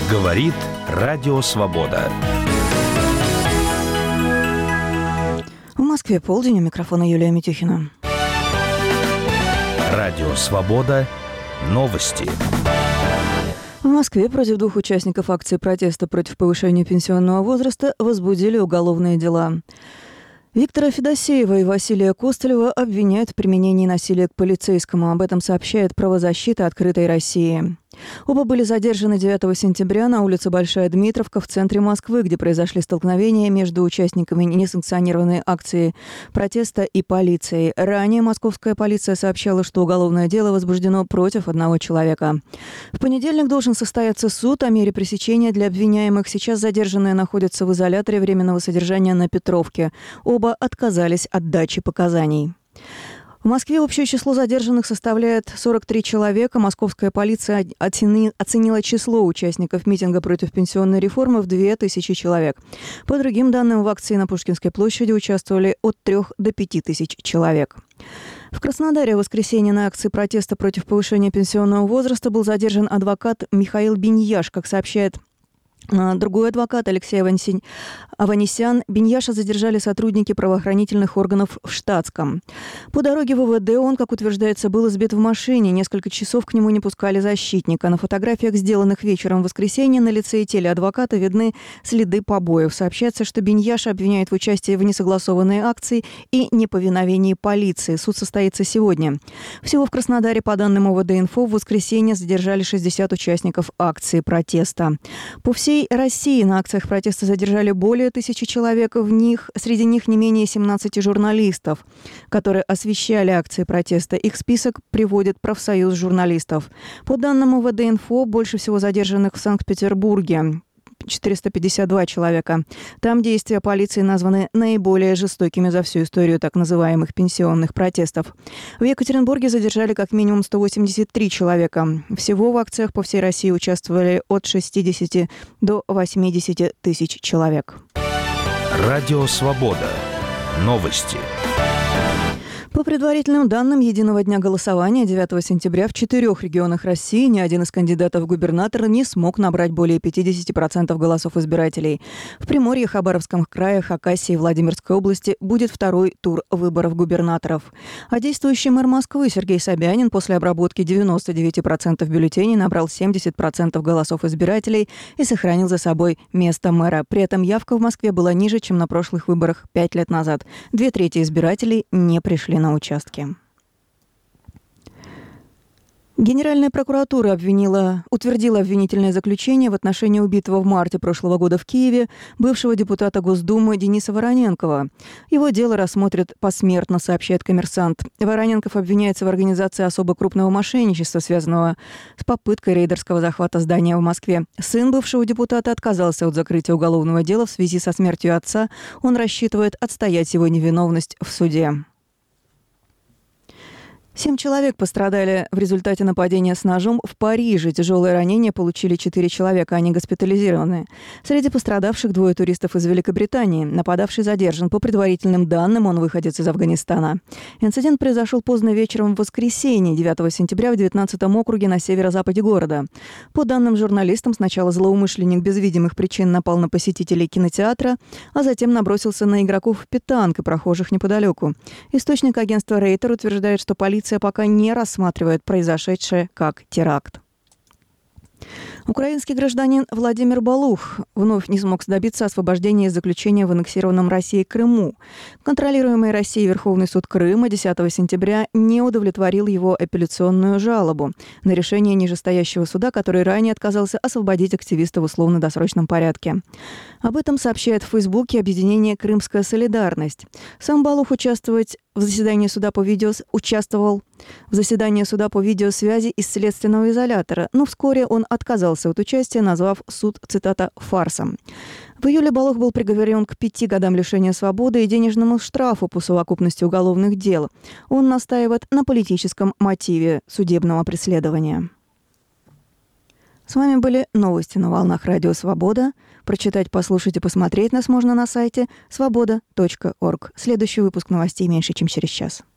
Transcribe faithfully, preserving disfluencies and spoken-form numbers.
Говорит Радио Свобода. В Москве полдень, у микрофона Юлия Митюхина. Радио Свобода. Новости. В Москве против двух участников акции протеста против повышения пенсионного возраста возбудили уголовные дела. Виктора Федосеева и Василия Костылева обвиняют в применении насилия к полицейскому. Об этом сообщает правозащита «Открытой России». Оба были задержаны девятого сентября на улице Большая Дмитровка в центре Москвы, где произошли столкновения между участниками несанкционированной акции протеста и полицией. Ранее московская полиция сообщала, что уголовное дело возбуждено против одного человека. В понедельник должен состояться суд о мере пресечения для обвиняемых. Сейчас задержанные находятся в изоляторе временного содержания на Петровке. Оба отказались от дачи показаний. В Москве общее число задержанных составляет сорок три человека. Московская полиция оценила число участников митинга против пенсионной реформы в две тысячи человек. По другим данным, в акции на Пушкинской площади участвовали от трёх до пяти тысяч человек. В Краснодаре в воскресенье на акции протеста против повышения пенсионного возраста был задержан адвокат Михаил Биньяш, как сообщает другой адвокат Алексей Аванесян. Биньяша задержали сотрудники правоохранительных органов в штатском. По дороге в ВВД он, как утверждается, был избит в машине. Несколько часов к нему не пускали защитника. На фотографиях, сделанных вечером в воскресенье, на лице и теле адвоката видны следы побоев. Сообщается, что Биньяша обвиняют в участии в несогласованной акции и неповиновении полиции. Суд состоится сегодня. Всего в Краснодаре, по данным ОВД-инфо, в воскресенье задержали шестьдесят участников акции протеста. По всей России на акциях протеста задержали более тысячи человек. В них, среди них не менее семнадцати журналистов, которые освещали акции протеста. Их список приводит профсоюз журналистов. По данным ОВД-инфо, больше всего задержанных в Санкт-Петербурге. четыреста пятьдесят два человека. Там действия полиции названы наиболее жестокими за всю историю так называемых пенсионных протестов. В Екатеринбурге задержали как минимум сто восемьдесят три человека. Всего в акциях по всей России участвовали от шестидесяти до восьмидесяти тысяч человек. Радио Свобода. Новости. По предварительным данным единого дня голосования девятого сентября в четырех регионах России ни один из кандидатов в губернаторы не смог набрать более пятидесяти процентов голосов избирателей. В Приморье, Хабаровском крае, Хакасии и Владимирской области будет второй тур выборов губернаторов. А действующий мэр Москвы Сергей Собянин после обработки девяноста девяти процентов бюллетеней набрал семьдесят процентов голосов избирателей и сохранил за собой место мэра. При этом явка в Москве была ниже, чем на прошлых выборах пять лет назад. Две трети избирателей не пришли на участке. Генеральная прокуратура обвинила, утвердила обвинительное заключение в отношении убитого в марте прошлого года в Киеве бывшего депутата Госдумы Дениса Вороненкова. Его дело рассмотрят посмертно, сообщает «Коммерсант». Вороненков обвиняется в организации особо крупного мошенничества, связанного с попыткой рейдерского захвата здания в Москве. Сын бывшего депутата отказался от закрытия уголовного дела в связи со смертью отца. Он рассчитывает отстоять его невиновность в суде. Семь человек пострадали в результате нападения с ножом в Париже. Тяжелые ранения получили четыре человека, они госпитализированы. Среди пострадавших двое туристов из Великобритании. Нападавший задержан. По предварительным данным, он выходец из Афганистана. Инцидент произошел поздно вечером в воскресенье, девятого сентября, в девятнадцатом округе на северо-западе города. По данным журналистам, сначала злоумышленник без видимых причин напал на посетителей кинотеатра, а затем набросился на игроков в питанг и прохожих неподалеку. Источник агентства Рейтер утверждает, что полиция пока не рассматривает произошедшее как теракт. Украинский гражданин Владимир Балух вновь не смог добиться освобождения из заключения в аннексированном Россией Крыму. Контролируемый Россией Верховный суд Крыма десятого сентября не удовлетворил его апелляционную жалобу на решение нижестоящего суда, который ранее отказался освободить активиста в условно-досрочном порядке. Об этом сообщает в Фейсбуке объединение «Крымская солидарность». Сам Балух участвовать в заседании суда по видео участвовал в заседании суда по видеосвязи из следственного изолятора, но вскоре он отказался от участия, назвав суд, цитата, «фарсом». В июле Балух был приговорен к пяти годам лишения свободы и денежному штрафу по совокупности уголовных дел. Он настаивает на политическом мотиве судебного преследования. С вами были новости на волнах Радио Свобода. Прочитать, послушать и посмотреть нас можно на сайте свобода точка орг. Следующий выпуск новостей меньше, чем через час.